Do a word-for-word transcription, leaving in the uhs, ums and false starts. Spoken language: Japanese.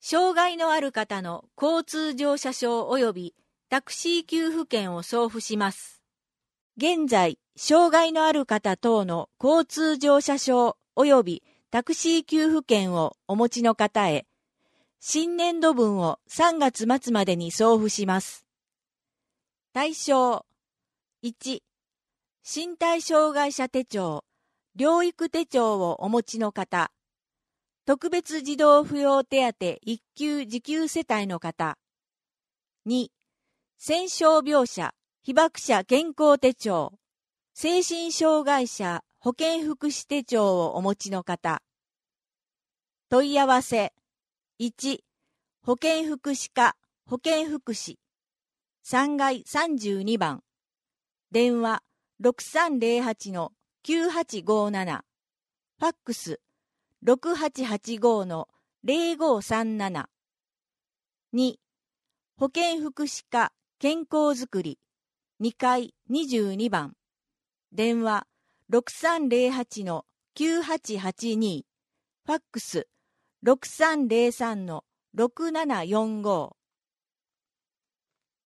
障害のある方の交通乗車証及びタクシー給付券を送付します。現在、障害のある方等の交通乗車証及びタクシー給付券をお持ちの方へ、新年度分をさんがつ末までに送付します。対象いち、身体障害者手帳、療育手帳をお持ちの方、特別児童扶養手当一級受給世帯の方。に、戦傷病者、被爆者健康手帳、精神障害者保健福祉手帳をお持ちの方。問い合わせ。いち、保健福祉課、保健福祉。さんがいさんじゅうにばん。電話 ろくさんぜろはちのきゅうはちごなな。ファックスろくはちはちごのぜろごさんなな。に、保健福祉課健康づくりにかいにじゅうにばん。電話ろくさんぜろはちのきゅうはちはちに。ファックスろくさんぜろさんのろくななよんご。